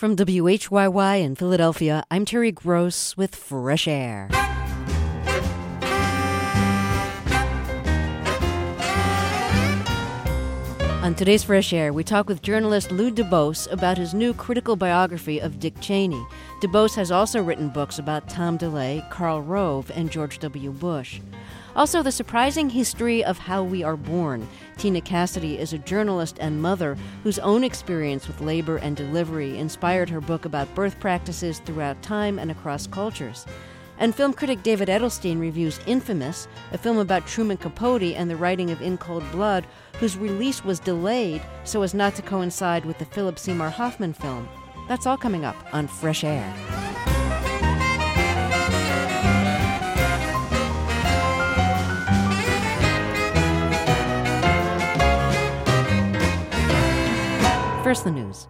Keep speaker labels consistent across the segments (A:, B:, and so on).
A: From WHYY in Philadelphia, I'm Terry Gross with Fresh Air. On today's Fresh Air, we talk with journalist Lou DuBose about his new critical biography of Dick Cheney. DuBose has also written books about Tom DeLay, Karl Rove, and George W. Bush. Also, the surprising history of how we are born. Tina Cassidy is a journalist and mother whose own experience with labor and delivery inspired her book about birth practices throughout time and across cultures. And film critic David Edelstein reviews Infamous, a film about Truman Capote and the writing of In Cold Blood, whose release was delayed so as not to coincide with the Philip Seymour Hoffman film. That's all coming up on Fresh Air. First, the news.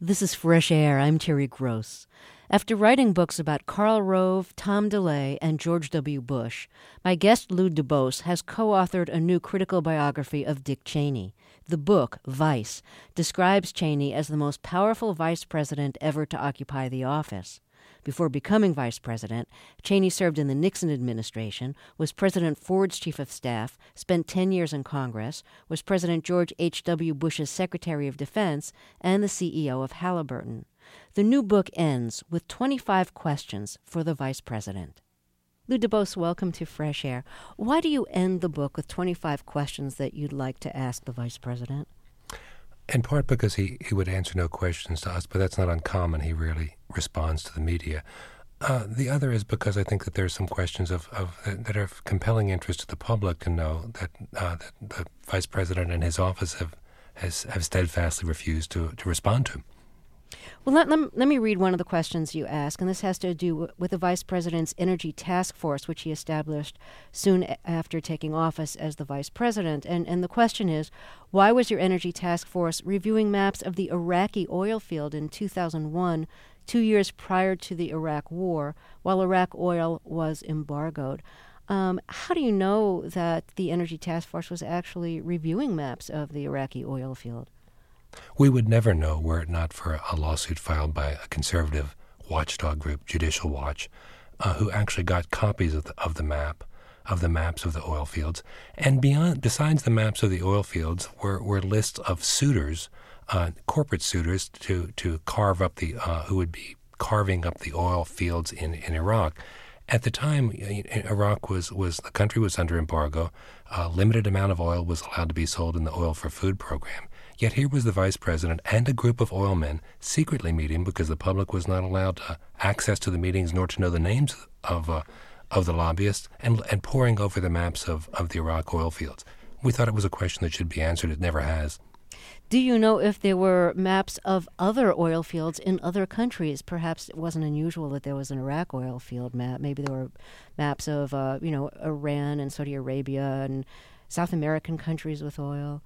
A: This is Fresh Air. I'm Terry Gross. After writing books about Karl Rove, Tom DeLay, and George W. Bush, my guest Lou DuBose has co-authored a new critical biography of Dick Cheney. The book, Vice, describes Cheney as the most powerful vice president ever to occupy the office. Before becoming vice president, Cheney served in the Nixon administration, was President Ford's chief of staff, spent 10 years in Congress, was President George H.W. Bush's Secretary of Defense, and the CEO of Halliburton. The new book ends with 25 questions for the vice president. Lou DuBose, welcome to Fresh Air. Why do you end the book with 25 questions that you'd like to ask the vice president?
B: In part because he would answer no questions to us, but that's not uncommon. He rarely responds to the media. The other is because I think that there's some questions that are of compelling interest to the public to know that the vice president and his office have steadfastly refused to respond to.
A: Well, let me read one of the questions you ask, and this has to do with the vice president's energy task force, which he established soon after taking office as the vice president. And the question is, why was your energy task force reviewing maps of the Iraqi oil field in 2001, 2 years prior to the Iraq War, while Iraq oil was embargoed? How do you know that the energy task force was actually reviewing maps of the Iraqi oil field?
B: We would never know were it not for a lawsuit filed by a conservative watchdog group, Judicial Watch, who actually got copies of the maps of the oil fields. And besides the maps of the oil fields were lists of suitors, corporate suitors, to carve up who would be carving up the oil fields in Iraq. At the time, Iraq the country was under embargo. A limited amount of oil was allowed to be sold in the Oil for Food program. Yet here was the vice president and a group of oil men secretly meeting because the public was not allowed access to the meetings nor to know the names of the lobbyists and poring over the maps of the Iraq oil fields. We thought it was a question that should be answered. It never has.
A: Do you know if there were maps of other oil fields in other countries? Perhaps it wasn't unusual that there was an Iraq oil field map. Maybe there were maps of, Iran and Saudi Arabia and South American countries with oil.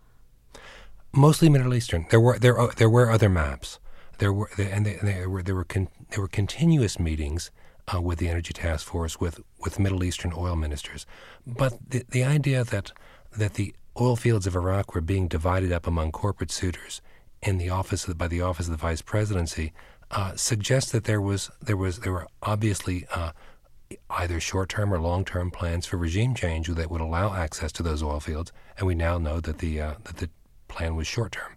B: Mostly Middle Eastern. There were other maps. There were continuous meetings with the Energy Task Force with Middle Eastern oil ministers. But the idea that the oil fields of Iraq were being divided up among corporate suitors by the office of the vice presidency suggests that there were obviously either short-term or long-term plans for regime change that would allow access to those oil fields, and we now know that the plan was short-term.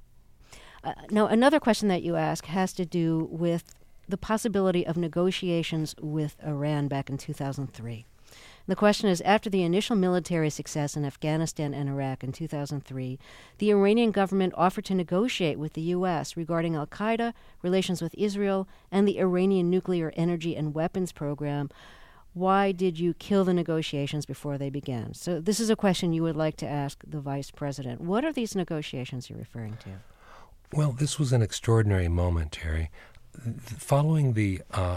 A: Now, another question that you ask has to do with the possibility of negotiations with Iran back in 2003. The question is, after the initial military success in Afghanistan and Iraq in 2003, the Iranian government offered to negotiate with the U.S. regarding al-Qaeda, relations with Israel, and the Iranian nuclear energy and weapons program. Why did you kill the negotiations before they began? So this is a question you would like to ask the vice president. What are these negotiations you're referring to?
B: Well, this was an extraordinary moment, Terry. Following the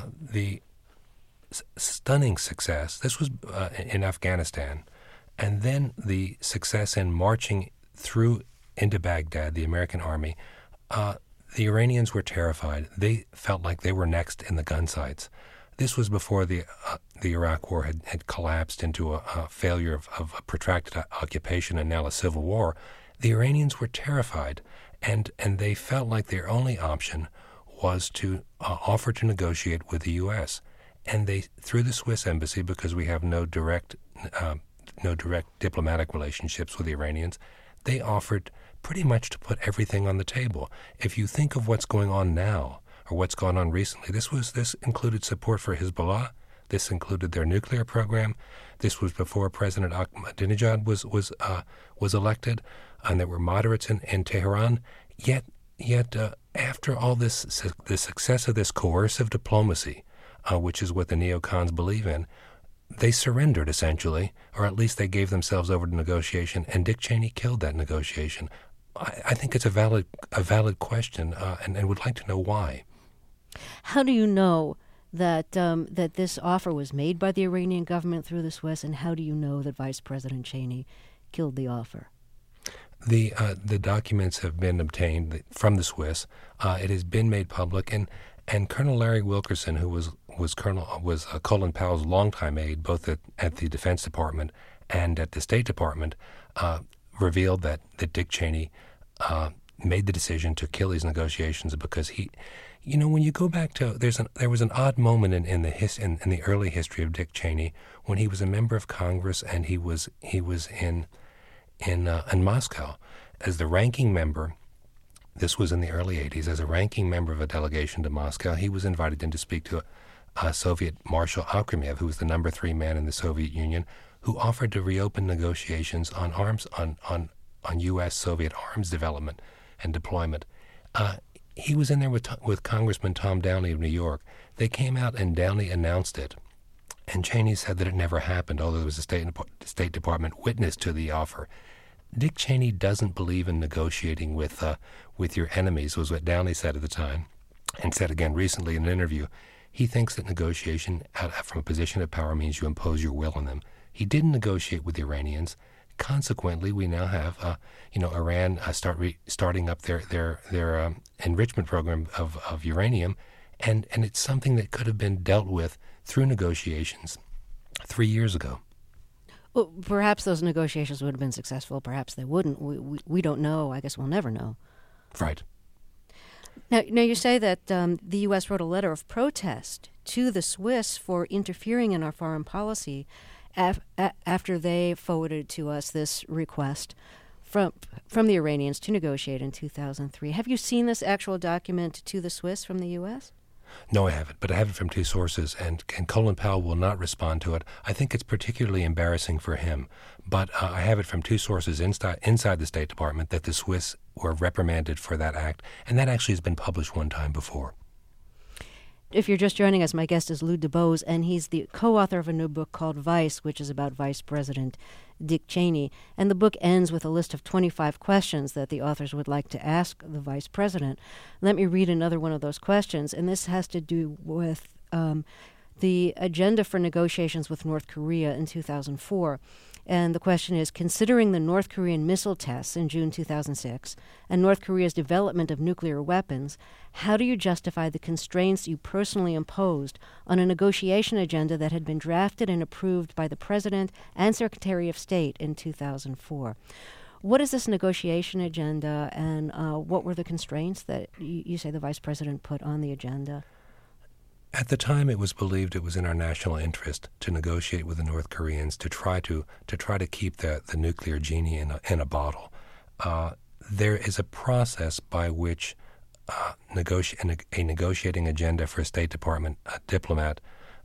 B: stunning success, this was in Afghanistan, and then the success in marching through into Baghdad, the American army, the Iranians were terrified. They felt like they were next in the gun sights. This was before the Iraq War had collapsed into a failure of a protracted occupation and now a civil war. The Iranians were terrified, and they felt like their only option was to offer to negotiate with the U.S. And they, through the Swiss embassy, because we have no direct diplomatic relationships with the Iranians, they offered pretty much to put everything on the table. If you think of what's going on now, or what's gone on recently, this included support for Hezbollah. This included their nuclear program. This was before President Ahmadinejad was elected, and there were moderates in Tehran. Yet, after all this, the success of this coercive diplomacy, which is what the neocons believe in, they surrendered essentially, or at least they gave themselves over to negotiation. And Dick Cheney killed that negotiation. I think it's a valid question, and would like to know why.
A: How do you know that this offer was made by the Iranian government through the Swiss, and how do you know that Vice President Cheney killed the offer?
B: The documents have been obtained from the Swiss. It has been made public, and Colonel Larry Wilkerson, who was Colin Powell's longtime aide, both at the Defense Department and at the State Department, revealed that Dick Cheney made the decision to kill these negotiations because when you go back to there was an odd moment in the early history of Dick Cheney when he was a member of Congress and he was in Moscow as the ranking member. This was in the early 80s. As a ranking member of a delegation to Moscow, he was invited in to speak to Soviet Marshal Akhramyev, who was the number 3 man in the Soviet Union, who offered to reopen negotiations on arms on U.S. Soviet arms development and deployment. He was in there with Congressman Tom Downey of New York. They came out and Downey announced it, and Cheney said that it never happened, although there was a State Department witness to the offer. Dick Cheney doesn't believe in negotiating with your enemies, was what Downey said at the time, and said again recently in an interview. He thinks that negotiation from a position of power means you impose your will on them. He didn't negotiate with the Iranians. Consequently, we now have Iran starting up their enrichment program of uranium, and it's something that could have been dealt with through negotiations 3 years ago.
A: Well, perhaps those negotiations would have been successful. Perhaps they wouldn't. We don't know. I guess we'll never know.
B: Right.
A: Now you say that the U.S. wrote a letter of protest to the Swiss for interfering in our foreign policy after they forwarded to us this request from the Iranians to negotiate in 2003. Have you seen this actual document to the Swiss from the U.S.?
B: No, I haven't, but I have it from 2 sources, and Colin Powell will not respond to it. I think it's particularly embarrassing for him, but I have it from 2 sources inside the State Department that the Swiss were reprimanded for that act, and that actually has been published one time before.
A: If you're just joining us, my guest is Lou DuBose, and he's the co-author of a new book called Vice, which is about Vice President Dick Cheney. And the book ends with a list of 25 questions that the authors would like to ask the vice president. Let me read another one of those questions, and this has to do with the agenda for negotiations with North Korea in 2004. And the question is, considering the North Korean missile tests in June 2006 and North Korea's development of nuclear weapons, how do you justify the constraints you personally imposed on a negotiation agenda that had been drafted and approved by the President and Secretary of State in 2004? What is this negotiation agenda, and what were the constraints that you say the Vice President put on the agenda?
B: At the time, it was believed it was in our national interest to negotiate with the North Koreans to try to keep the nuclear genie in a bottle. There is a process by which a negotiating agenda for a State Department diplomat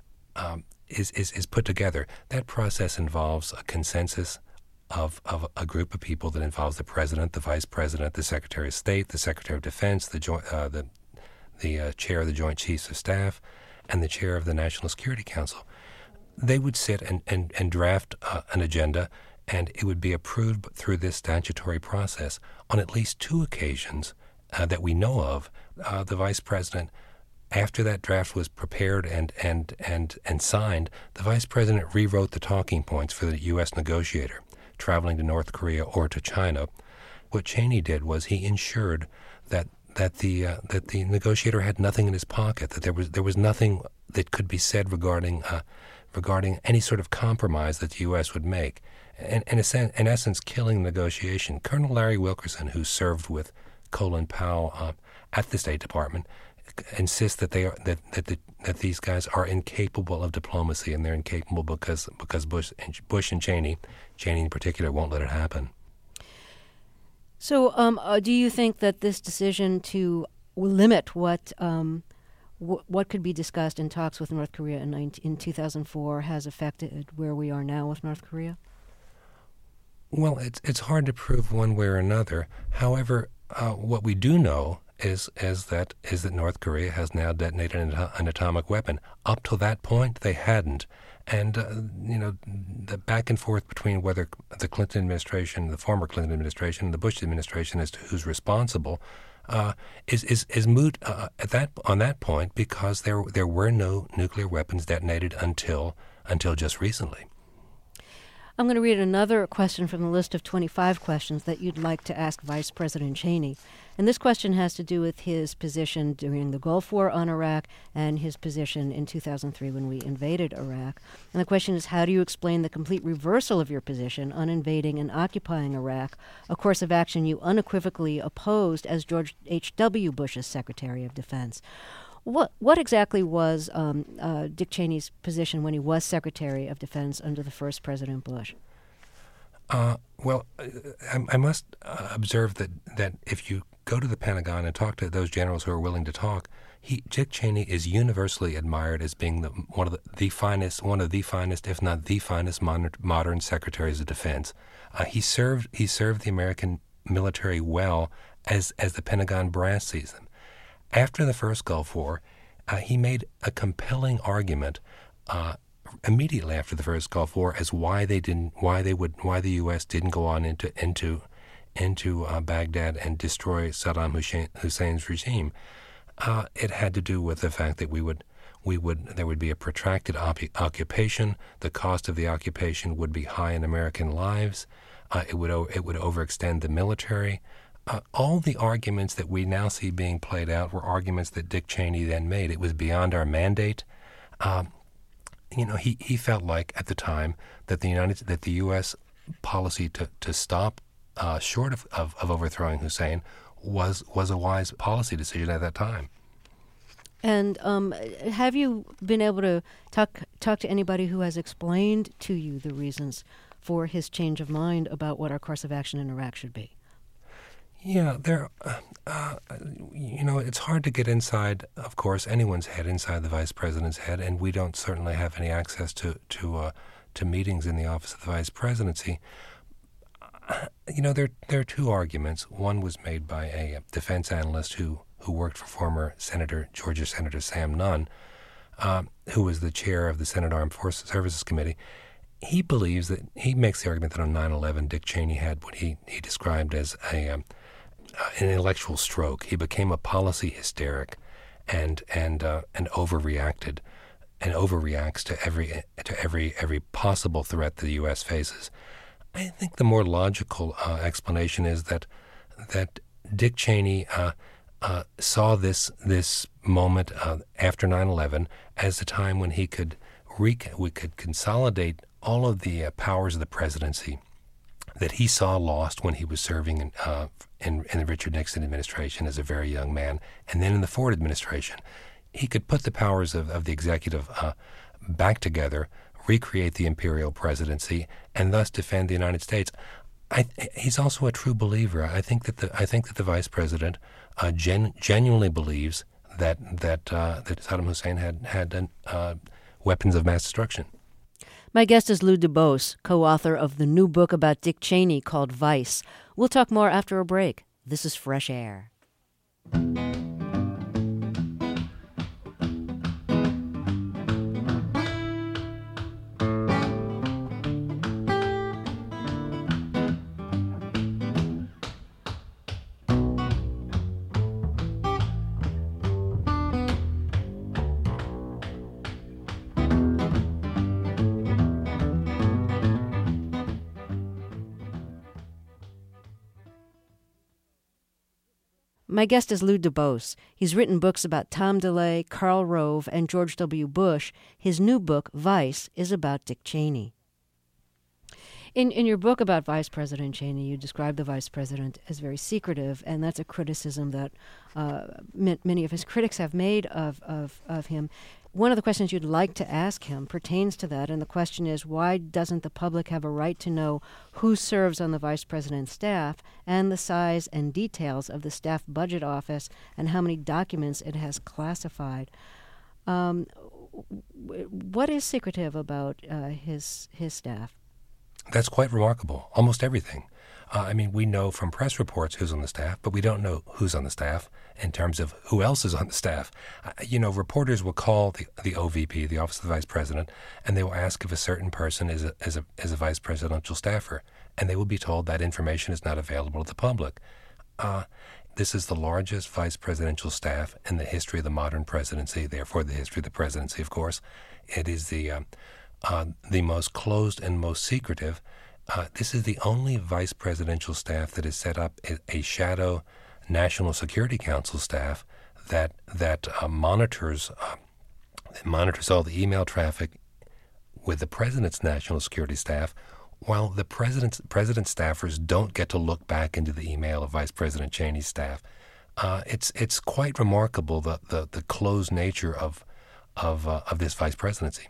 B: is put together. That process involves a consensus of a group of people that involves the President, the Vice President, the Secretary of State, the Secretary of Defense, the Chair of the Joint Chiefs of Staff, and the Chair of the National Security Council. They would sit and draft an agenda, and it would be approved through this statutory process. On at least 2 occasions that we know of, the Vice President, after that draft was prepared and signed, the Vice President rewrote the talking points for the U.S. negotiator traveling to North Korea or to China. What Cheney did was he ensured that the negotiator had nothing in his pocket, that there was nothing that could be said regarding any sort of compromise that the U.S. would make, and in essence, killing negotiation. Colonel Larry Wilkerson, who served with Colin Powell at the State Department, insists that these guys are incapable of diplomacy, and they're incapable because Bush and Cheney in particular, won't let it happen.
A: So do you think that this decision to limit what could be discussed in talks with North Korea in 2004 has affected where we are now with North Korea?
B: Well, it's hard to prove one way or another. However, what we do know is that North Korea has now detonated an atomic weapon. Up to that point, they hadn't. And, the back and forth between whether the Clinton administration, the former Clinton administration, and the Bush administration as to who's responsible is moot on that point, because there were no nuclear weapons detonated until just recently.
A: I'm going to read another question from the list of 25 questions that you'd like to ask Vice President Cheney. And this question has to do with his position during the Gulf War on Iraq and his position in 2003 when we invaded Iraq. And the question is, how do you explain the complete reversal of your position on invading and occupying Iraq, a course of action you unequivocally opposed as George H.W. Bush's Secretary of Defense? What exactly was Dick Cheney's position when he was Secretary of Defense under the first President Bush?
B: Well, I must observe that if you go to the Pentagon and talk to those generals who are willing to talk, Dick Cheney is universally admired as being one of the finest, if not the finest, modern secretaries of defense. He served the American military well, as the Pentagon brass sees them. After the first Gulf War, he made a compelling argument immediately after the first Gulf War as why the U.S. didn't go on into Baghdad and destroy Saddam Hussein's regime. It had to do with the fact that there would be a protracted occupation. The cost of the occupation would be high in American lives. It would overextend the military. All the arguments that we now see being played out were arguments that Dick Cheney then made. It was beyond our mandate. He felt like at the time that the U.S. policy to stop short of overthrowing Hussein was a wise policy decision at that time.
A: And have you been able to talk to anybody who has explained to you the reasons for his change of mind about what our course of action in Iraq should be?
B: Yeah, it's hard to get inside, of course, anyone's head, inside the vice president's head, and we don't certainly have any access to meetings in the office of the vice presidency. There are two arguments. One was made by a defense analyst who worked for former Georgia Senator Sam Nunn, who was the chair of the Senate Armed Forces Services Committee. He makes the argument that on 9/11, Dick Cheney had what he described as an intellectual stroke. He became a policy hysteric, and overreacted, and overreacts to every possible threat that the U.S. faces. I think the more logical explanation is that Dick Cheney saw this moment after 9/11 as a time when we could consolidate all of the powers of the presidency that he saw lost when he was serving in the Richard Nixon administration as a very young man, and then in the Ford administration. He could put the powers of the executive back together, recreate the imperial presidency, and thus defend the United States. He's also a true believer. I think that the vice president genuinely believes that Saddam Hussein had weapons of mass destruction.
A: My guest is Lou DuBose, co-author of the new book about Dick Cheney called Vice. We'll talk more after a break. This is Fresh Air. My guest is Lou DuBose. He's written books about Tom DeLay, Karl Rove, and George W. Bush. His new book, Vice, is about Dick Cheney. In your book about Vice President Cheney, you describe the vice president as very secretive, and that's a criticism that many of his critics have made of him. One of the questions you'd like to ask him pertains to that, and the question is, why doesn't the public have a right to know who serves on the vice president's staff and the size and details of the staff budget office and how many documents it has classified? What is secretive about his staff?
B: That's quite remarkable. Almost everything. We know from press reports who's on the staff, but we don't know who's on the staff in terms of who else is on the staff. Reporters will call the OVP, the Office of the Vice President, and they will ask if a certain person is a vice presidential staffer, and they will be told that information is not available to the public. This is the largest vice presidential staff in the history of the modern presidency, therefore the history of the presidency, of course. It is the the most closed and most secretive. This is the only vice presidential staff that has set up a shadow National Security Council staff that monitors all the email traffic with the president's national security staff, while the president's staffers don't get to look back into the email of Vice President Cheney's staff. It's quite remarkable the closed nature of this vice presidency.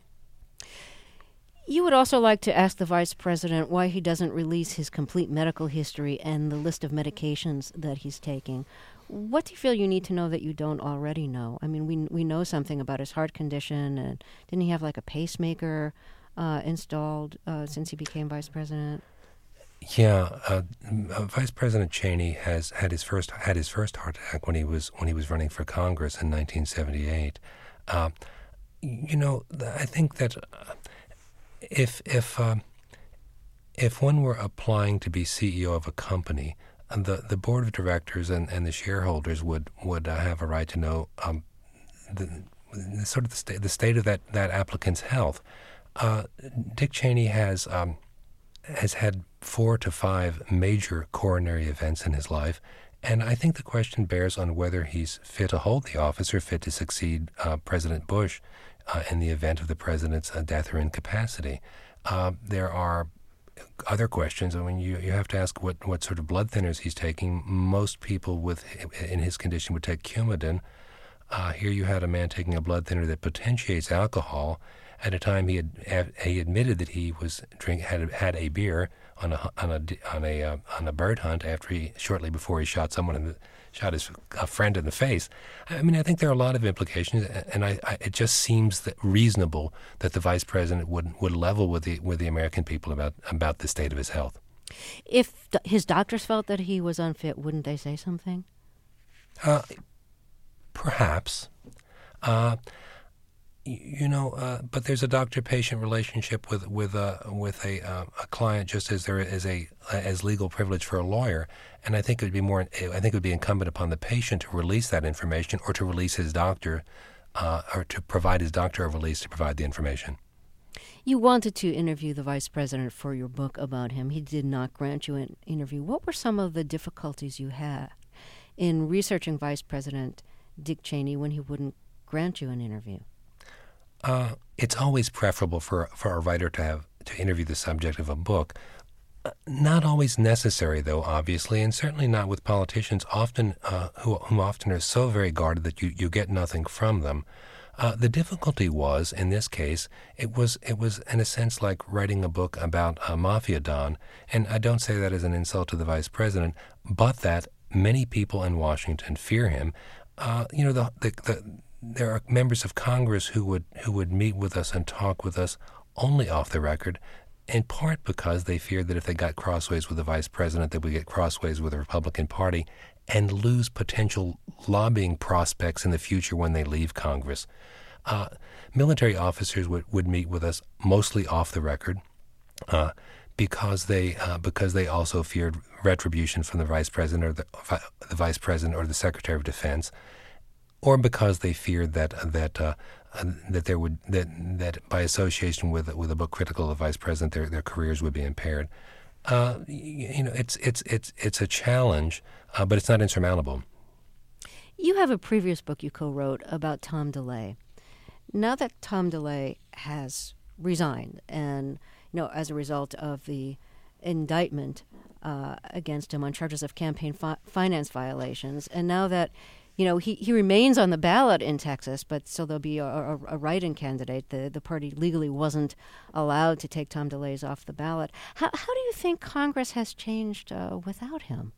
A: You would also like to ask the vice president why he doesn't release his complete medical history and the list of medications that he's taking. What do you feel you need to know that you don't already know? I mean, we know something about his heart condition, and didn't he have like a pacemaker installed since he became vice president?
B: Yeah, Vice President Cheney had his first heart attack when he was running for Congress in 1978. I think that if one were applying to be CEO of a company, the board of directors and the shareholders would have a right to know the state of that applicant's health. Dick Cheney has had 4 to 5 major coronary events in his life, and I think the question bears on whether he's fit to hold the office or fit to succeed President Bush in the event of the president's death or incapacity. There are other questions. I mean, you have to ask what sort of blood thinners he's taking. Most people in his condition would take Coumadin. Here you had a man taking a blood thinner that potentiates alcohol. At a time he admitted that he was had a beer on a bird hunt shortly before he shot his friend in the face. I mean, I think there are a lot of implications, and it just seems reasonable that the vice president would level with the American people about the state of his health.
A: If his doctors felt that he was unfit, wouldn't they say something?
B: Perhaps. But there's a doctor-patient relationship with a client, just as there is as legal privilege for a lawyer. And I think it would be incumbent upon the patient to release that information, or to release his doctor, or to provide his doctor a release to provide the information.
A: You wanted to interview the vice president for your book about him. He did not grant you an interview. What were some of the difficulties you had in researching Vice President Dick Cheney when he wouldn't grant you an interview?
B: It's always preferable for a writer to interview the subject of a book. Not always necessary, though, obviously, and certainly not with politicians who often are so very guarded that you get nothing from them. The difficulty was, in this case, it was in a sense like writing a book about a mafia don, and I don't say that as an insult to the vice president, but that many people in Washington fear him. There are members of Congress who would meet with us and talk with us only off the record, in part because they feared that if they got crossways with the vice president, they would get crossways with the Republican Party and lose potential lobbying prospects in the future when they leave Congress. Military officers would meet with us mostly off the record because they also feared retribution from the vice president or the vice president or the Secretary of Defense, or because they feared that by association with a book critical of the vice president, their careers would be impaired. It's a challenge, but it's not insurmountable.
A: You have a previous book you co-wrote about Tom DeLay. Now that Tom DeLay has resigned, and as a result of the indictment against him on charges of campaign finance violations, and now that he remains on the ballot in Texas, but so there'll be a write-in candidate. The party legally wasn't allowed to take Tom DeLay off the ballot. How do you think Congress has changed without him?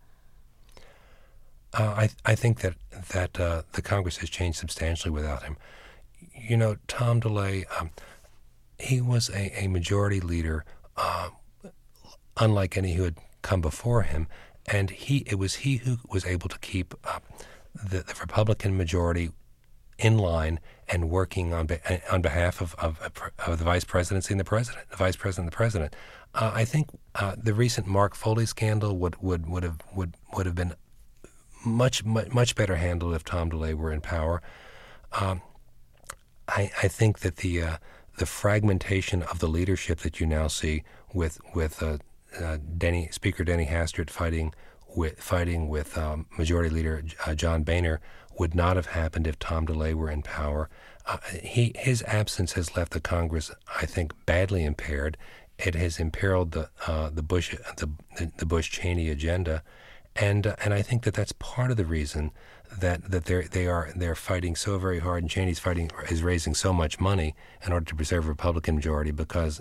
B: I think that the Congress has changed substantially without him. Tom DeLay, he was a majority leader, unlike any who had come before him, and it was he who was able to keep the Republican majority in line and working on behalf of the vice presidency and the vice president and the president. I think the recent Mark Foley scandal would have been much better handled if Tom DeLay were in power. I think that the the fragmentation of the leadership that you now see with Speaker Denny Hastert fighting with Majority Leader John Boehner would not have happened if Tom DeLay were in power. His absence has left the Congress, I think, badly impaired. It has imperiled the Bush-Cheney agenda, and I think that that's part of the reason that they're fighting so very hard, and Cheney's is raising so much money in order to preserve a Republican majority because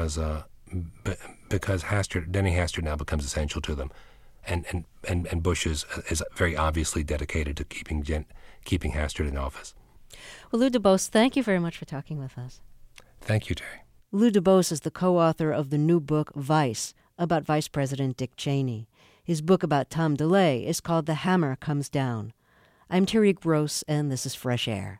B: Denny Hastert now becomes essential to them, and Bush is very obviously dedicated to keeping Hastert in office.
A: Well, Lou DuBose, thank you very much for talking with us.
B: Thank you, Terry.
A: Lou DuBose is the co-author of the new book, Vice, about Vice President Dick Cheney. His book about Tom DeLay is called The Hammer Comes Down. I'm Terry Gross, and this is Fresh Air.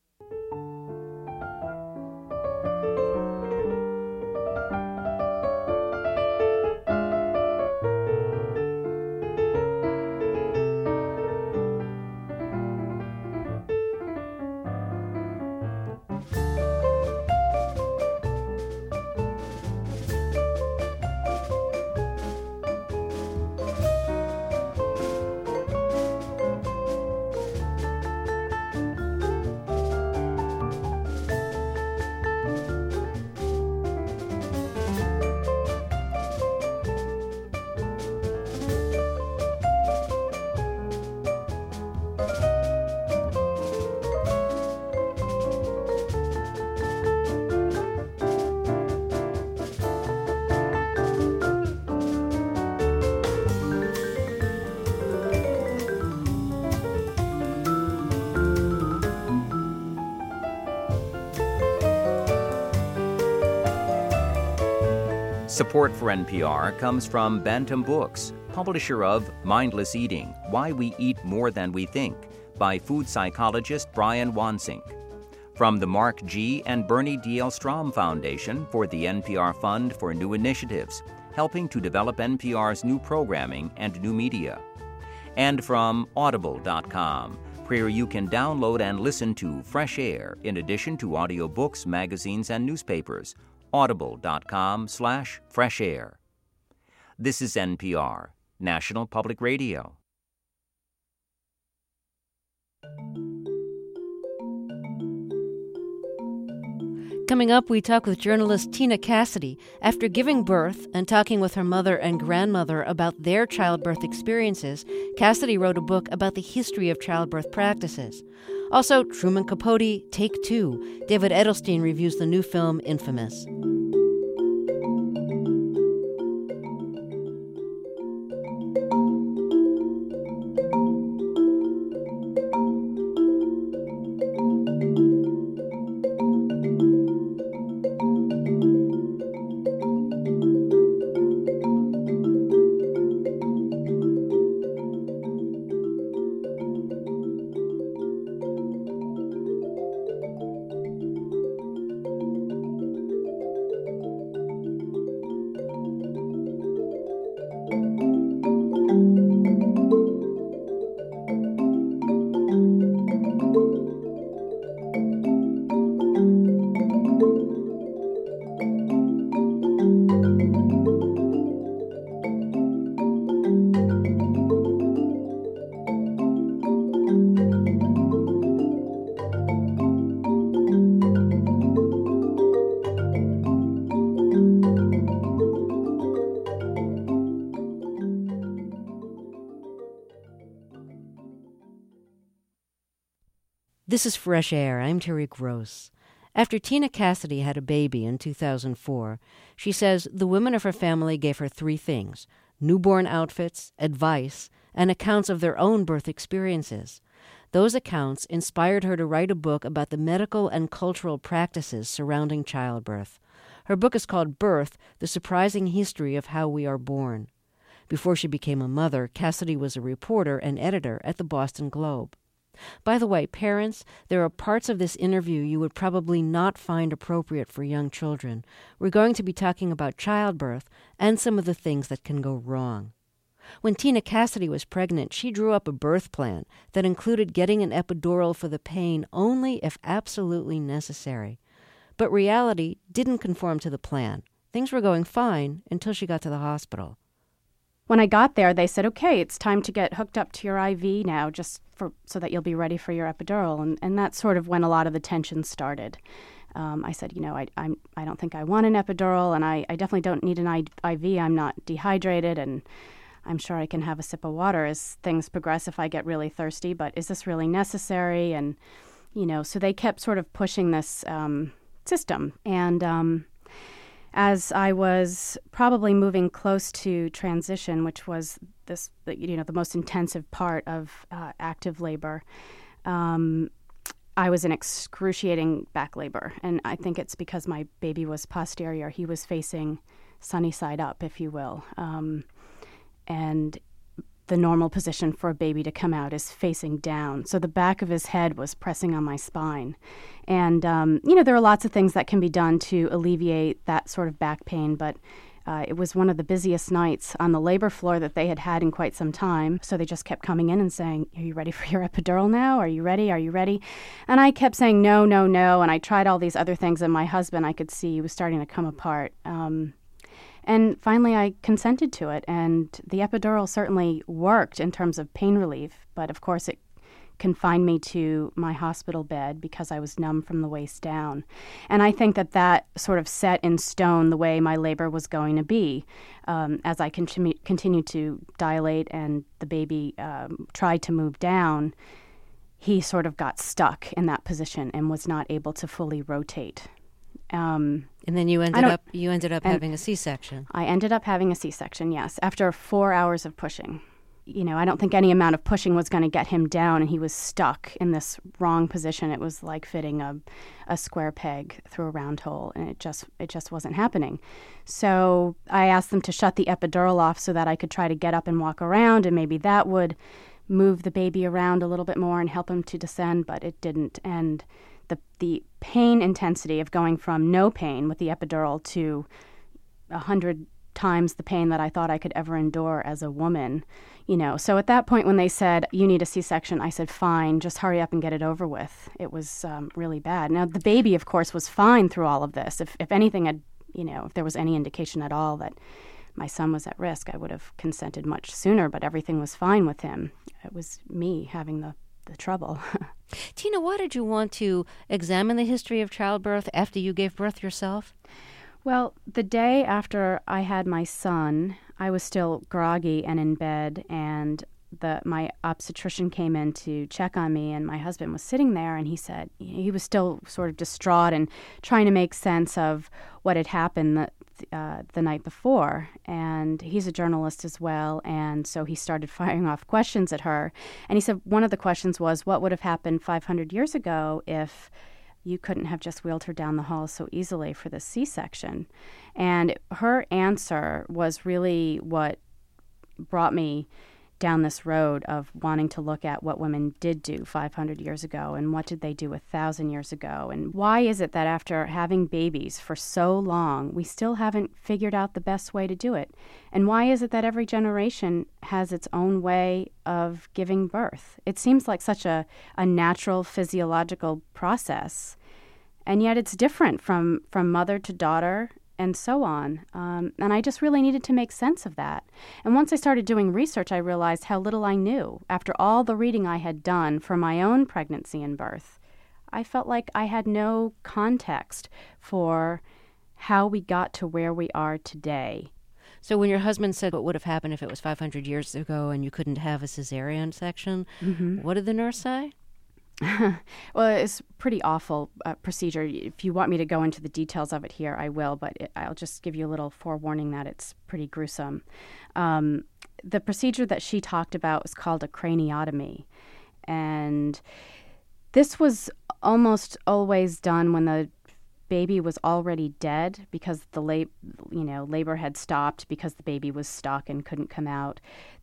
C: Support for NPR comes from Bantam Books, publisher of Mindless Eating, Why We Eat More Than We Think, by food psychologist Brian Wansink. From the Mark G. and Bernie D.L. Strom Foundation for the NPR Fund for New Initiatives, helping to develop NPR's new programming and new media. And from Audible.com, where you can download and listen to Fresh Air in addition to audiobooks, magazines, and newspapers. Audible.com/fresh-air. This is NPR, National Public Radio.
A: Coming up, we talk with journalist Tina Cassidy. After giving birth and talking with her mother and grandmother about their childbirth experiences, Cassidy wrote a book about the history of childbirth practices. Also, Truman Capote, Take Two. David Edelstein reviews the new film Infamous. This is Fresh Air. I'm Terry Gross. After Tina Cassidy had a baby in 2004, she says the women of her family gave her three things: newborn outfits, advice, and accounts of their own birth experiences. Those accounts inspired her to write a book about the medical and cultural practices surrounding childbirth. Her book is called Birth: The Surprising History of How We Are Born. Before she became a mother, Cassidy was a reporter and editor at the Boston Globe. By the way, parents, there are parts of this interview you would probably not find appropriate for young children. We're going to be talking about childbirth and some of the things that can go wrong. When Tina Cassidy was pregnant, she drew up a birth plan that included getting an epidural for the pain only if absolutely necessary. But reality didn't conform to the plan. Things were going fine until she got to the hospital.
D: When I got there, they said, okay, it's time to get hooked up to your IV now, so that you'll be ready for your epidural. And that's sort of when a lot of the tension started. I said, I don't think I want an epidural, and I definitely don't need an IV. I'm not dehydrated, and I'm sure I can have a sip of water as things progress if I get really thirsty, but is this really necessary? And, so they kept sort of pushing this system. And as I was probably moving close to transition, which was the most intensive part of active labor, I was in excruciating back labor. And I think it's because my baby was posterior. He was facing sunny side up, if you will. And the normal position for a baby to come out is facing down. So the back of his head was pressing on my spine. And, there are lots of things that can be done to alleviate that sort of back pain, but it was one of the busiest nights on the labor floor that they had in quite some time. So they just kept coming in and saying, are you ready for your epidural now? Are you ready? Are you ready? And I kept saying, no, no, no. And I tried all these other things, and my husband, I could see, was starting to come apart. And finally, I consented to it, and the epidural certainly worked in terms of pain relief, but of course it confined me to my hospital bed because I was numb from the waist down. And I think that sort of set in stone the way my labor was going to be. As I continued to dilate and the baby tried to move down, he sort of got stuck in that position and was not able to fully rotate.
A: And then you ended up having a C-section.
D: I ended up having a C-section, yes, after 4 hours of pushing. I don't think any amount of pushing was going to get him down, and he was stuck in this wrong position. It was like fitting a square peg through a round hole, and it just wasn't happening. So I asked them to shut the epidural off so that I could try to get up and walk around, and maybe that would move the baby around a little bit more and help him to descend, but it didn't. And the pain intensity of going from no pain with the epidural to 100 times the pain that I thought I could ever endure as a woman, So at that point when they said, you need a C-section, I said, fine, just hurry up and get it over with. It was really bad. Now, the baby, of course, was fine through all of this. If anything had, if there was any indication at all that my son was at risk, I would have consented much sooner, but everything was fine with him. It was me having the trouble.
A: Tina, why did you want to examine the history of childbirth after you gave birth yourself?
D: Well, the day after I had my son, I was still groggy and in bed, and my obstetrician came in to check on me, and my husband was sitting there, and he said he was still sort of distraught and trying to make sense of what had happened the night before. And he's a journalist as well, and so he started firing off questions at her. And he said one of the questions was, what would have happened 500 years ago if you couldn't have just wheeled her down the hall so easily for the C-section? And her answer was really what brought me down this road of wanting to look at what women did do 500 years ago and what did they do 1,000 years ago. And why is it that after having babies for so long, we still haven't figured out the best way to do it? And why is it that every generation has its own way of giving birth? It seems like such a natural physiological process, and yet it's different from mother to daughter and so on. And I just really needed to make sense of that. And once I started doing research, I realized how little I knew. After all the reading I had done for my own pregnancy and birth, I felt like I had no context for how we got to where we are today.
A: So when your husband said what would have happened if it was 500 years ago and you couldn't have a cesarean section, what did the nurse say?
D: Well, it's a pretty awful procedure. If you want me to go into the details of it here, I will, but I'll just give you a little forewarning that it's pretty gruesome. The procedure that she talked about was called a craniotomy, and this was almost always done when the baby was already dead because the labor had stopped because the baby was stuck and couldn't come out,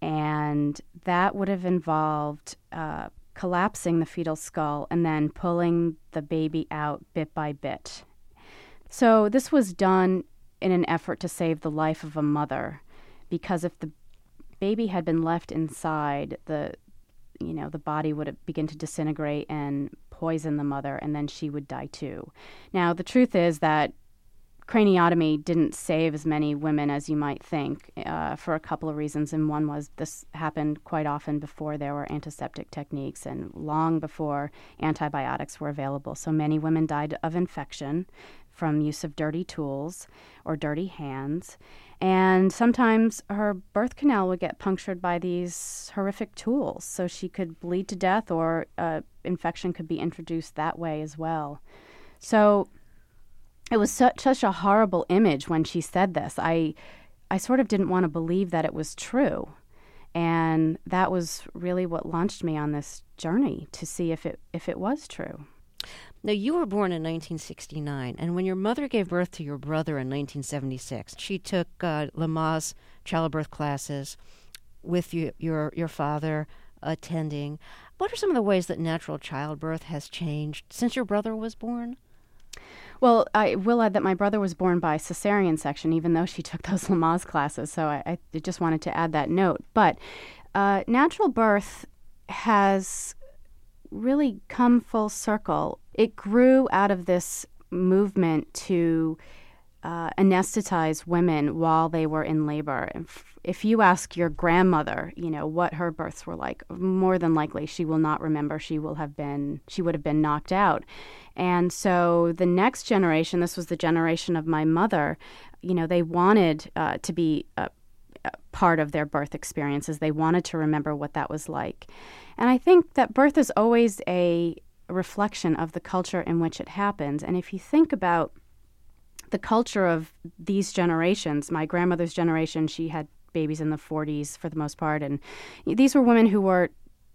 D: and that would have involved collapsing the fetal skull and then pulling the baby out bit by bit. So this was done in an effort to save the life of a mother, because if the baby had been left inside, the body would begin to disintegrate and poison the mother, and then she would die too. Now, the truth is that craniotomy didn't save as many women as you might think for a couple of reasons. And one was this happened quite often before there were antiseptic techniques and long before antibiotics were available. So many women died of infection from use of dirty tools or dirty hands. And sometimes her birth canal would get punctured by these horrific tools, so she could bleed to death, or infection could be introduced that way as well. So it was such a horrible image when she said this. I sort of didn't want to believe that it was true. And that was really what launched me on this journey to see if it was true.
A: Now, you were born in 1969, and when your mother gave birth to your brother in 1976, she took Lamaze childbirth classes with your father attending. What are some of the ways that natural childbirth has changed since your brother was born?
D: Well, I will add that my brother was born by cesarean section, even though she took those Lamaze classes, so I just wanted to add that note. But natural birth has really come full circle. It grew out of this movement to anesthetize women while they were in labor. If you ask your grandmother, what her births were like, more than likely she will not remember. She would have been knocked out. And so the next generation, this was the generation of my mother, they wanted to be a part of their birth experiences. They wanted to remember what that was like. And I think that birth is always a reflection of the culture in which it happens. And if you think about the culture of these generations, my grandmother's generation, she had babies in the 40s for the most part, and these were women who were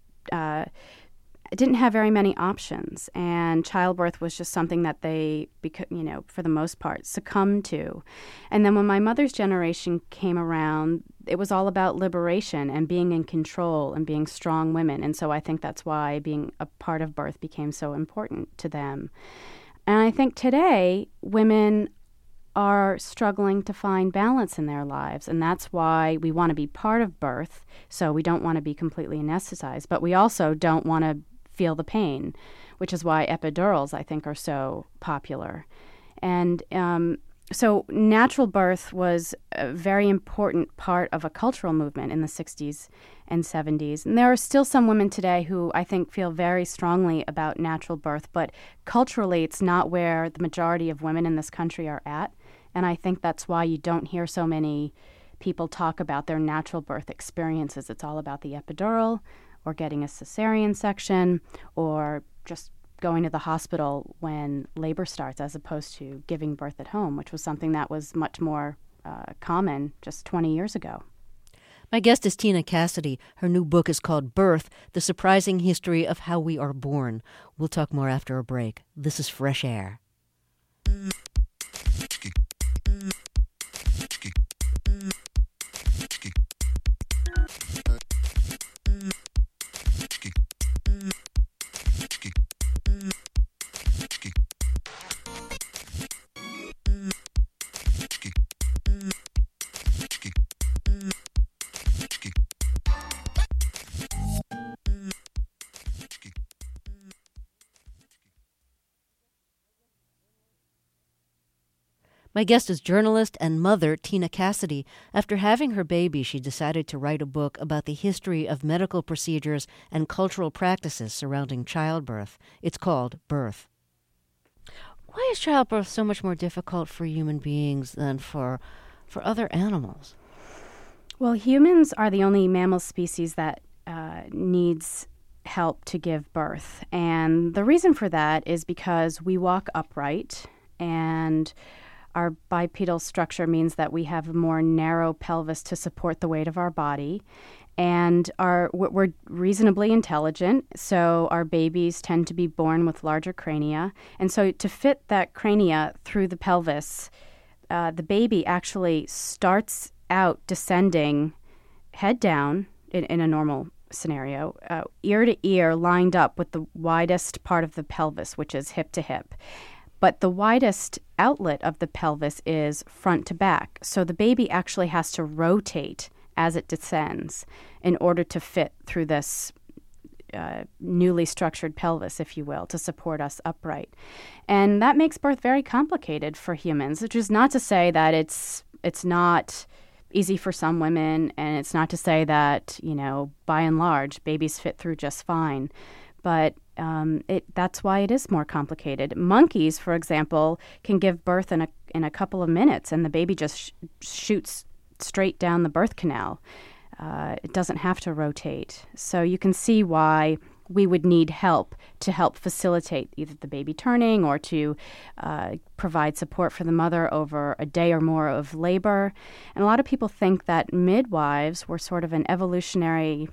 D: didn't have very many options, and childbirth was just something that they, for the most part, succumbed to. And then when my mother's generation came around, it was all about liberation and being in control and being strong women. And so I think that's why being a part of birth became so important to them. And I think today, women are struggling to find balance in their lives, and that's why we want to be part of birth. So we don't want to be completely anesthetized, but we also don't want to feel the pain, which is why epidurals, I think, are so popular. And so natural birth was a very important part of a cultural movement in the 60s and 70s. And there are still some women today who I think feel very strongly about natural birth, but culturally it's not where the majority of women in this country are at. And I think that's why you don't hear so many people talk about their natural birth experiences. It's all about the epidural, or getting a cesarean section, or just going to the hospital when labor starts, as opposed to giving birth at home, which was something that was much more common just 20 years ago.
A: My guest is Tina Cassidy. Her new book is called Birth, The Surprising History of How We Are Born. We'll talk more after a break. This is Fresh Air. My guest is journalist and mother Tina Cassidy. After having her baby, she decided to write a book about the history of medical procedures and cultural practices surrounding childbirth. It's called Birth. Why is childbirth so much more difficult for human beings than for other animals?
D: Well, humans are the only mammal species that needs help to give birth. And the reason for that is because we walk upright, and our bipedal structure means that we have a more narrow pelvis to support the weight of our body. And we're reasonably intelligent, so our babies tend to be born with larger crania. And so to fit that crania through the pelvis, the baby actually starts out descending head down in a normal scenario, ear to ear, lined up with the widest part of the pelvis, which is hip to hip. But the widest outlet of the pelvis is front to back. So the baby actually has to rotate as it descends in order to fit through this newly structured pelvis, if you will, to support us upright. And that makes birth very complicated for humans, which is not to say that it's not easy for some women, and it's not to say that, by and large, babies fit through just fine. But that's why it is more complicated. Monkeys, for example, can give birth in a couple of minutes, and the baby just shoots straight down the birth canal. It doesn't have to rotate. So you can see why we would need help to help facilitate either the baby turning or to provide support for the mother over a day or more of labor. And a lot of people think that midwives were sort of an evolutionary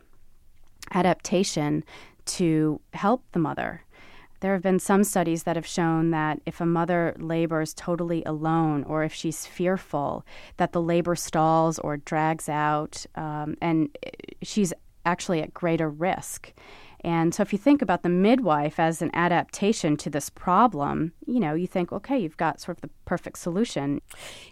D: adaptation to help the mother. There have been some studies that have shown that if a mother labors totally alone, or if she's fearful, that the labor stalls or drags out, and she's actually at greater risk. And so if you think about the midwife as an adaptation to this problem, you think, okay, you've got sort of the perfect solution.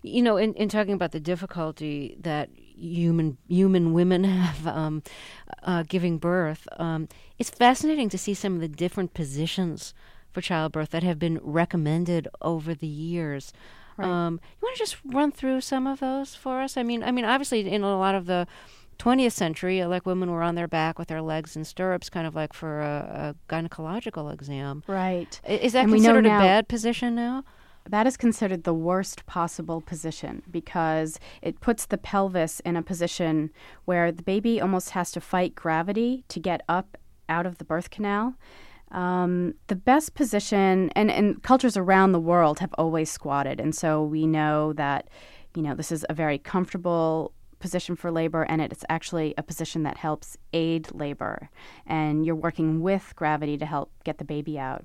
A: In talking about the difficulty that human women have giving birth, it's fascinating to see some of the different positions for childbirth that have been recommended over the years.
D: Right.
A: You want to just run through some of those for us? I mean, obviously, in a lot of the 20th century, women were on their back with their legs in stirrups, kind of like for a gynecological exam.
D: Right.
A: Is that
D: And
A: considered a bad position now?
D: That is considered the worst possible position because it puts the pelvis in a position where the baby almost has to fight gravity to get up out of the birth canal. The best position, and cultures around the world have always squatted, and so we know that, this is a very comfortable position for labor, and it's actually a position that helps aid labor, and you're working with gravity to help get the baby out.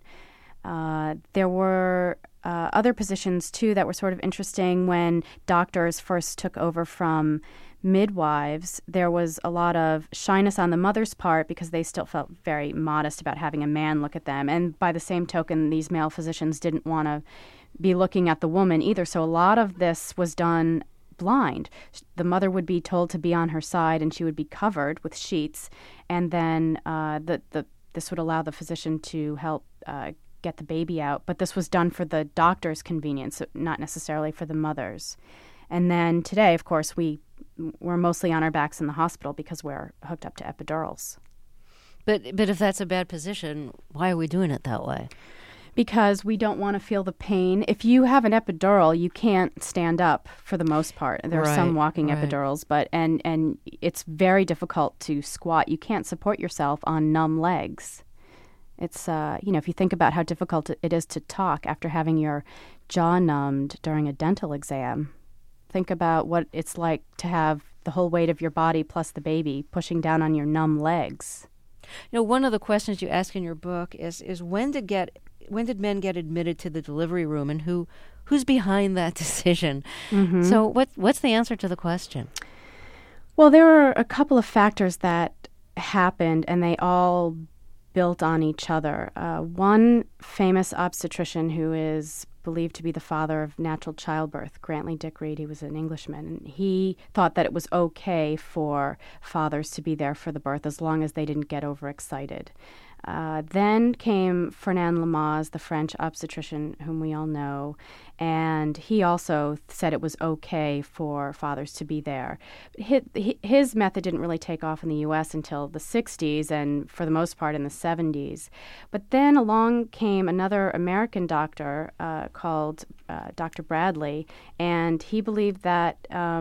D: There were other positions, too, that were sort of interesting. When doctors first took over from midwives, there was a lot of shyness on the mother's part because they still felt very modest about having a man look at them. And by the same token, these male physicians didn't want to be looking at the woman either. So a lot of this was done blind. The mother would be told to be on her side, and she would be covered with sheets. And then this would allow the physician to help get the baby out, but this was done for the doctor's convenience, not necessarily for the mother's. And then today, of course, we're mostly on our backs in the hospital because we're hooked up to epidurals.
A: But if that's a bad position, why are we doing it that way?
D: Because we don't want to feel the pain. If you have an epidural, you can't stand up for the most part. There are some walking epidurals, but and it's very difficult to squat. You can't support yourself on numb legs. It's, if you think about how difficult it is to talk after having your jaw numbed during a dental exam, think about what it's like to have the whole weight of your body plus the baby pushing down on your numb legs.
A: One of the questions you ask in your book is when did men get admitted to the delivery room, and who's behind that decision? Mm-hmm. So what's the answer to the question?
D: Well, there were a couple of factors that happened, and they all built on each other. One famous obstetrician who is believed to be the father of natural childbirth, Grantley Dick Reed, he was an Englishman, and he thought that it was okay for fathers to be there for the birth as long as they didn't get overexcited. Then came Fernand Lamaze, the French obstetrician whom we all know, and he also said it was okay for fathers to be there. His method didn't really take off in the U.S. until the 60s and for the most part in the 70s. But then along came another American doctor called Dr. Bradley, and he believed that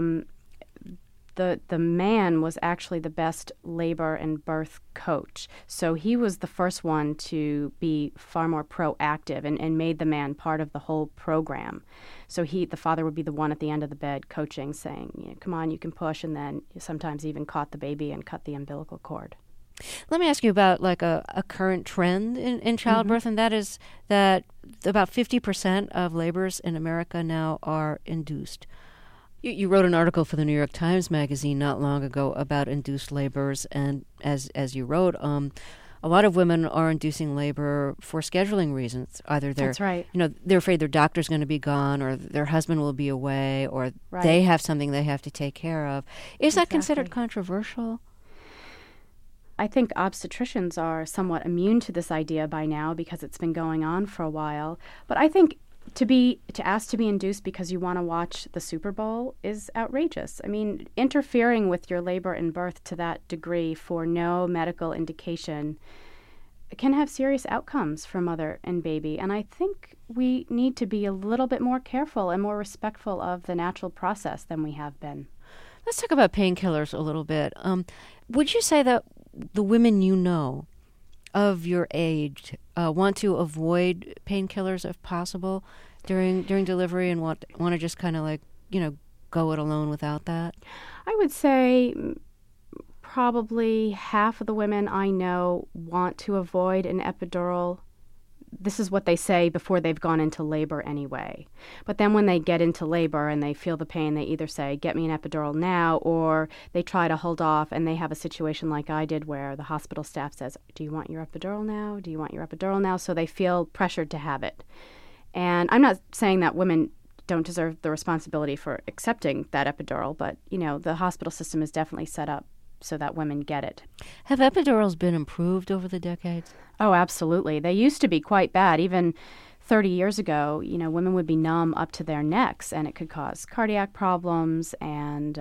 D: the man was actually the best labor and birth coach. So he was the first one to be far more proactive and made the man part of the whole program. So the father would be the one at the end of the bed coaching, saying, come on, you can push, and then sometimes even caught the baby and cut the umbilical cord.
A: Let me ask you about a current trend in childbirth, mm-hmm. and that is that about 50% of labors in America now are induced. You wrote an article for the New York Times Magazine not long ago about induced labors, and as you wrote, a lot of women are inducing labor for scheduling reasons. Either
D: That's right.
A: They're afraid their doctor's going to be gone, or their husband will be away, or
D: right.
A: they have something they have to take care of. Is that
D: Exactly.
A: considered controversial?
D: I think obstetricians are somewhat immune to this idea by now because it's been going on for a while. But I think to ask to be induced because you want to watch the Super Bowl is outrageous. I mean, interfering with your labor and birth to that degree for no medical indication can have serious outcomes for mother and baby. And I think we need to be a little bit more careful and more respectful of the natural process than we have been.
A: Let's talk about painkillers a little bit. Would you say that the women you know of your age want to avoid painkillers if possible during delivery and want to just kind of go it alone without that?
D: I would say probably half of the women I know want to avoid an epidural. This is what they say before they've gone into labor anyway. But then when they get into labor and they feel the pain, they either say, get me an epidural now, or they try to hold off, and they have a situation like I did where the hospital staff says, do you want your epidural now? Do you want your epidural now? So they feel pressured to have it. And I'm not saying that women don't deserve the responsibility for accepting that epidural, but, the hospital system is definitely set up so that women get it.
A: Have epidurals been improved over the decades?
D: Oh, absolutely. They used to be quite bad. Even 30 years ago, women would be numb up to their necks, and it could cause cardiac problems, and,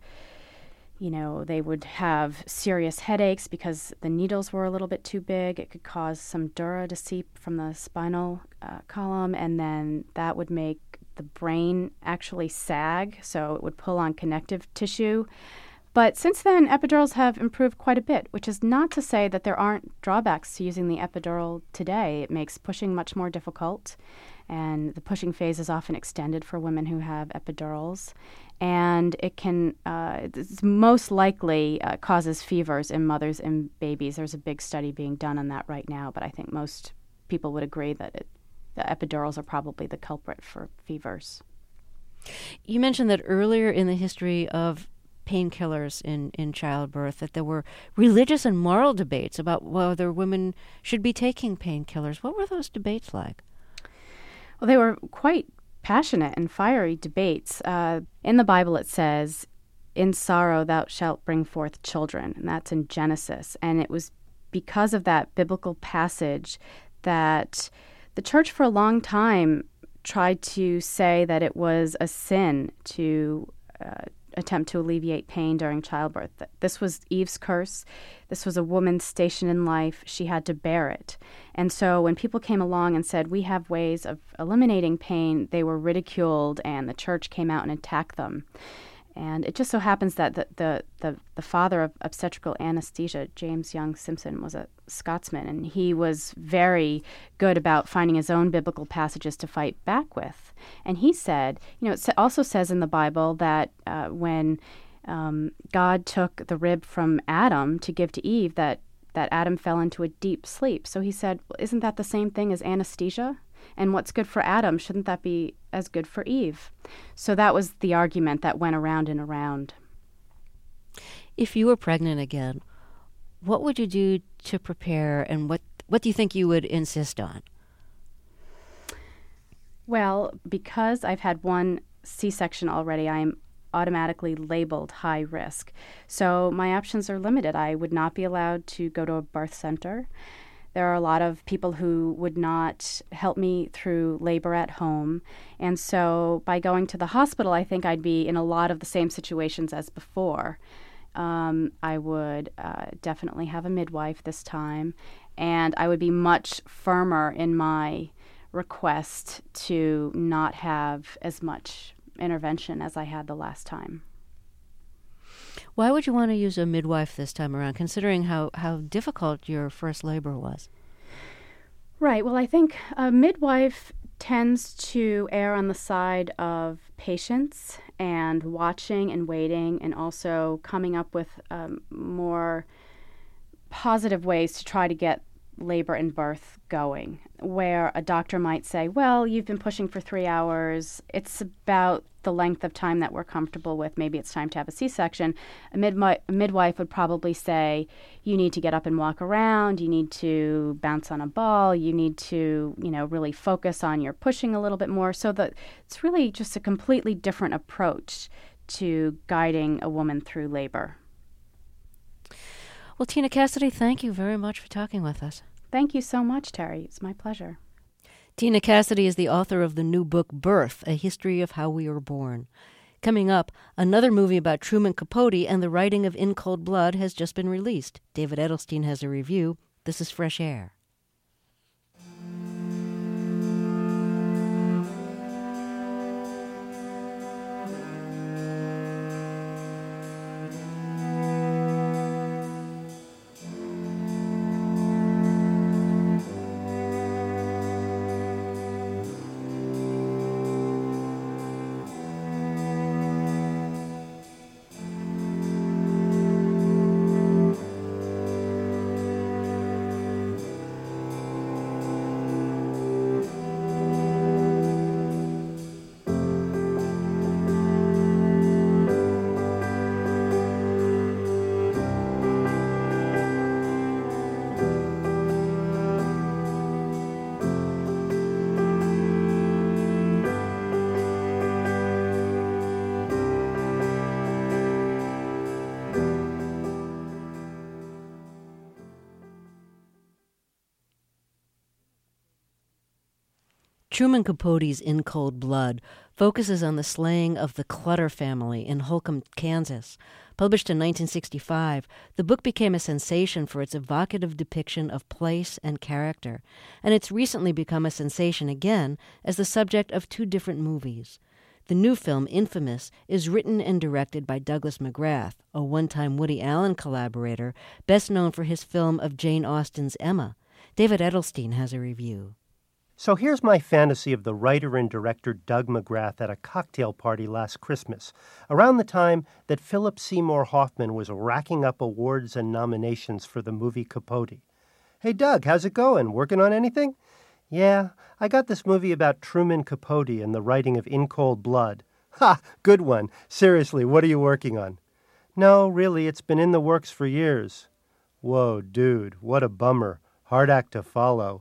D: they would have serious headaches because the needles were a little bit too big. It could cause some dura to seep from the spinal column, and then that would make the brain actually sag, so it would pull on connective tissue. But since then, epidurals have improved quite a bit, which is not to say that there aren't drawbacks to using the epidural today. It makes pushing much more difficult, and the pushing phase is often extended for women who have epidurals. And it can, it's most likely causes fevers in mothers and babies. There's a big study being done on that right now, but I think most people would agree that the epidurals are probably the culprit for fevers.
A: You mentioned that earlier in the history of painkillers in childbirth, that there were religious and moral debates about whether women should be taking painkillers. What were those debates like?
D: Well, they were quite passionate and fiery debates. In the Bible it says, in sorrow thou shalt bring forth children, and that's in Genesis. And it was because of that biblical passage that the church for a long time tried to say that it was a sin to attempt to alleviate pain during childbirth. This was Eve's curse. This was a woman's station in life. She had to bear it. And so when people came along and said, we have ways of eliminating pain, they were ridiculed, and the church came out and attacked them. And it just so happens that the father of obstetrical anesthesia, James Young Simpson, was a Scotsman, and he was very good about finding his own biblical passages to fight back with. And he said, it also says in the Bible that when God took the rib from Adam to give to Eve, that Adam fell into a deep sleep. So he said, well, isn't that the same thing as anesthesia? And what's good for Adam, shouldn't that be as good for Eve? So that was the argument that went around and around.
A: If you were pregnant again, what would you do to prepare, and what do you think you would insist on?
D: Well, because I've had one C-section already, I am automatically labeled high risk. So my options are limited. I would not be allowed to go to a birth center. There are a lot of people who would not help me through labor at home. And so by going to the hospital, I think I'd be in a lot of the same situations as before. I would definitely have a midwife this time, and I would be much firmer in my request to not have as much intervention as I had the last time.
A: Why would you want to use a midwife this time around, considering how difficult your first labor was?
D: Right. Well, I think a midwife tends to err on the side of patience and watching and waiting, and also coming up with more positive ways to try to get labor and birth going, where a doctor might say, well, you've been pushing for 3 hours. It's about the length of time that we're comfortable with. Maybe it's time to have a C-section. A midwife would probably say, you need to get up and walk around. You need to bounce on a ball. You need to, really focus on your pushing a little bit more. So that it's really just a completely different approach to guiding a woman through labor.
A: Well, Tina Cassidy, thank you very much for talking with us.
D: Thank you so much, Terry. It's my pleasure.
A: Tina Cassidy is the author of the new book, Birth, A History of How We Were Born. Coming up, another movie about Truman Capote and the writing of In Cold Blood has just been released. David Edelstein has a review. This is Fresh Air. Truman Capote's In Cold Blood focuses on the slaying of the Clutter family in Holcomb, Kansas. Published in 1965, the book became a sensation for its evocative depiction of place and character, and it's recently become a sensation again as the subject of two different movies. The new film, Infamous, is written and directed by Douglas McGrath, a one-time Woody Allen collaborator, best known for his film of Jane Austen's Emma. David Edelstein has a review.
E: So here's my fantasy of the writer and director Doug McGrath at a cocktail party last Christmas, around the time that Philip Seymour Hoffman was racking up awards and nominations for the movie Capote. "Hey, Doug, how's it going? Working on anything?" "Yeah, I got this movie about Truman Capote and the writing of In Cold Blood." "Ha! Good one. Seriously, what are you working on?" "No, really, it's been in the works for years." "Whoa, dude, what a bummer. Hard act to follow."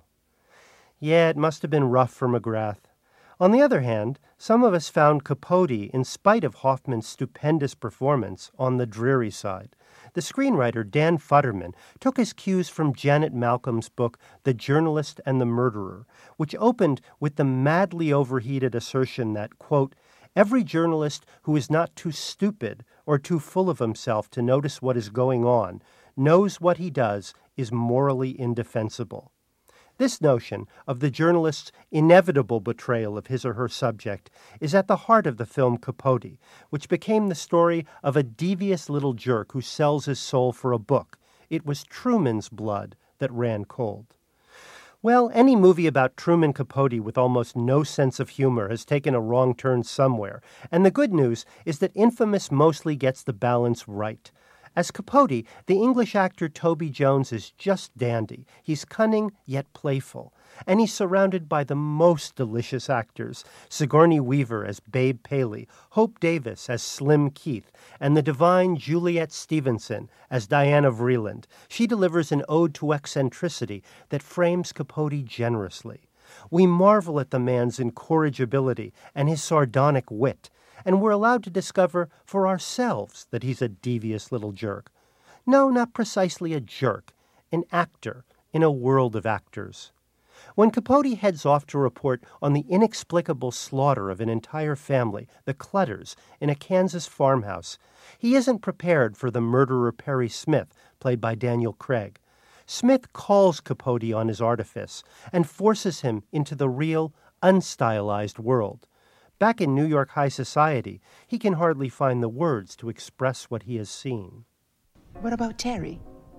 E: Yeah, it must have been rough for McGrath. On the other hand, some of us found Capote, in spite of Hoffman's stupendous performance, on the dreary side. The screenwriter, Dan Futterman, took his cues from Janet Malcolm's book, The Journalist and the Murderer, which opened with the madly overheated assertion that, quote, "Every journalist who is not too stupid or too full of himself to notice what is going on knows what he does is morally indefensible." This notion of the journalist's inevitable betrayal of his or her subject is at the heart of the film Capote, which became the story of a devious little jerk who sells his soul for a book. It was Truman's blood that ran cold. Well, any movie about Truman Capote with almost no sense of humor has taken a wrong turn somewhere, and the good news is that Infamous mostly gets the balance right. As Capote, the English actor Toby Jones is just dandy. He's cunning yet playful, and he's surrounded by the most delicious actors. Sigourney Weaver as Babe Paley, Hope Davis as Slim Keith, and the divine Juliet Stevenson as Diana Vreeland. She delivers an ode to eccentricity that frames Capote generously. We marvel at the man's incorrigibility and his sardonic wit, and we're allowed to discover for ourselves that he's a devious little jerk. No, not precisely a jerk, an actor in a world of actors. When Capote heads off to report on the inexplicable slaughter of an entire family, the Clutters, in a Kansas farmhouse, he isn't prepared for the murderer Perry Smith, played by Daniel Craig. Smith calls Capote on his artifice and forces him into the real, unstylized world. Back in New York high society, he can hardly find the words to express what he has seen.
F: What about Terry?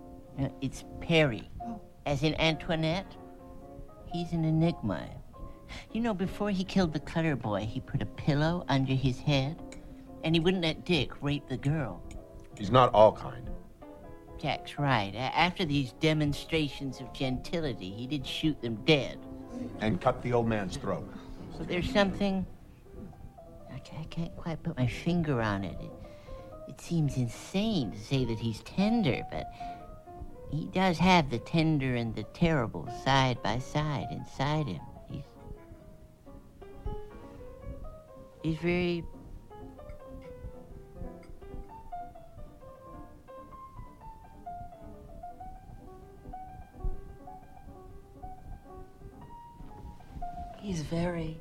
G: It's Perry, as in Antoinette. He's an enigma. You know, before he killed the Clutter boy, he put a pillow under his head, and he wouldn't let Dick rape the girl.
H: He's not all kind.
G: Jack's right. After these demonstrations of gentility, he did shoot them dead.
H: And cut the old man's throat.
G: So there's something... I can't quite put my finger on it. It seems insane to say that he's tender, but he does have the tender and the terrible side by side inside him. He's very...
F: He's very...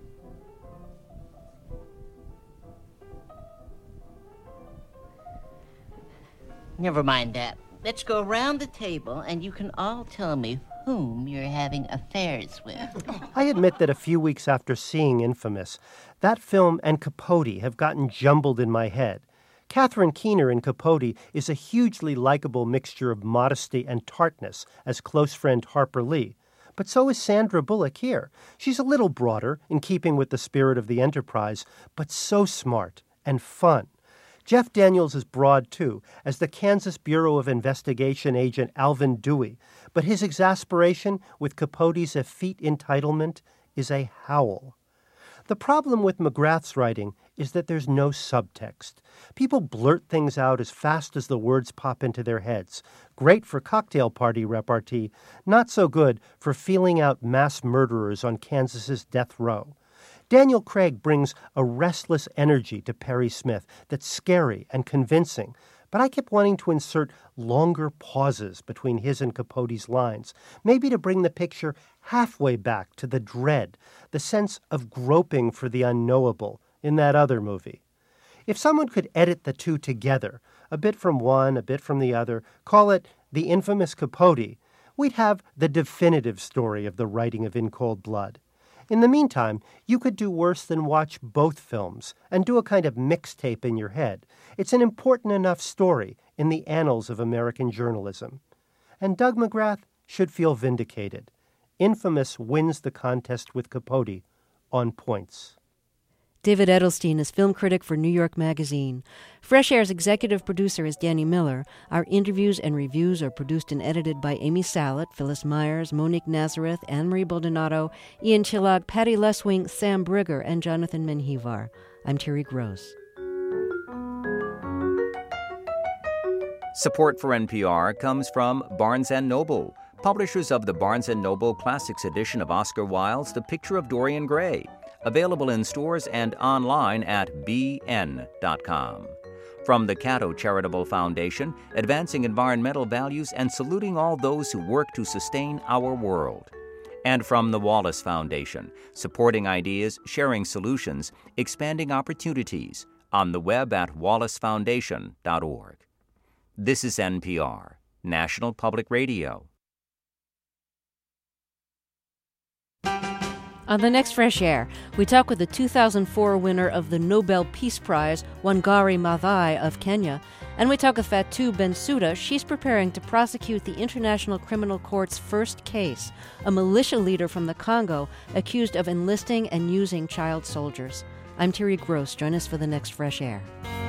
G: Never mind that. Let's go around the table and you can all tell me whom you're having affairs with.
E: I admit that a few weeks after seeing Infamous, that film and Capote have gotten jumbled in my head. Catherine Keener in Capote is a hugely likable mixture of modesty and tartness as close friend Harper Lee. But so is Sandra Bullock here. She's a little broader, in keeping with the spirit of the Enterprise, but so smart and fun. Jeff Daniels is broad, too, as the Kansas Bureau of Investigation agent Alvin Dewey, but his exasperation with Capote's effete entitlement is a howl. The problem with McGrath's writing is that there's no subtext. People blurt things out as fast as the words pop into their heads. Great for cocktail party repartee, not so good for feeling out mass murderers on Kansas's death row. Daniel Craig brings a restless energy to Perry Smith that's scary and convincing, but I kept wanting to insert longer pauses between his and Capote's lines, maybe to bring the picture halfway back to the dread, the sense of groping for the unknowable in that other movie. If someone could edit the two together, a bit from one, a bit from the other, call it The Infamous Capote, we'd have the definitive story of the writing of In Cold Blood. In the meantime, you could do worse than watch both films and do a kind of mixtape in your head. It's an important enough story in the annals of American journalism. And Doug McGrath should feel vindicated. Infamous wins the contest with Capote on points.
A: David Edelstein is film critic for New York Magazine. Fresh Air's executive producer is Danny Miller. Our interviews and reviews are produced and edited by Amy Salet, Phyllis Myers, Monique Nazareth, Anne-Marie Baldonado, Ian Chillag, Patty Leswing, Sam Brigger, and Jonathan Menjivar. I'm Terry Gross.
C: Support for NPR comes from Barnes & Noble, publishers of the Barnes & Noble Classics edition of Oscar Wilde's The Picture of Dorian Gray, available in stores and online at bn.com. From the Cato Charitable Foundation, advancing environmental values and saluting all those who work to sustain our world. And from the Wallace Foundation, supporting ideas, sharing solutions, expanding opportunities, on the web at wallacefoundation.org. This is NPR, National Public Radio.
A: On the next Fresh Air, we talk with the 2004 winner of the Nobel Peace Prize, Wangari Maathai of Kenya, and we talk with Fatou Bensouda. She's preparing to prosecute the International Criminal Court's first case, a militia leader from the Congo accused of enlisting and using child soldiers. I'm Terry Gross. Join us for the next Fresh Air.